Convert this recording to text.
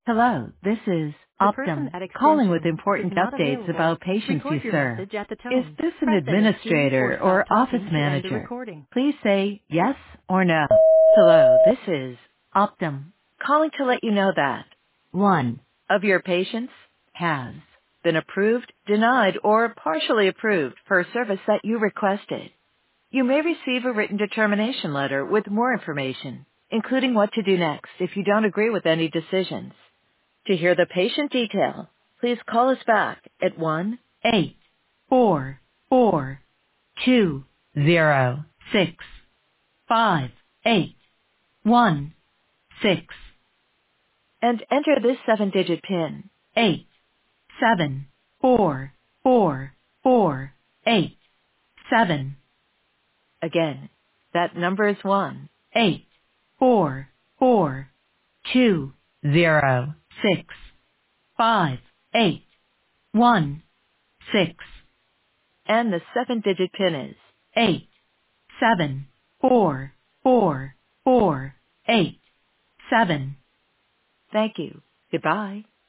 Hello, this is The person Optum, at calling with extension is important not updates available. about patients you Record your serve. message at the Is tone. this an Press any key or administrator stop or office talking to end the manager? recording. Please say yes or no. Hello, this is Optum, calling to let you know that one of your patients has been approved, denied, or partially approved for a service that you requested. You may receive a written determination letter with more information, including what to do next if you don't agree with any decisions. To hear the patient detail, please call us back at 1-844-206-5816 and enter this 7-digit PIN, 874448. Again, that number is 1-844-206-5816. And the 7-digit PIN is 874448. Thank you. Goodbye.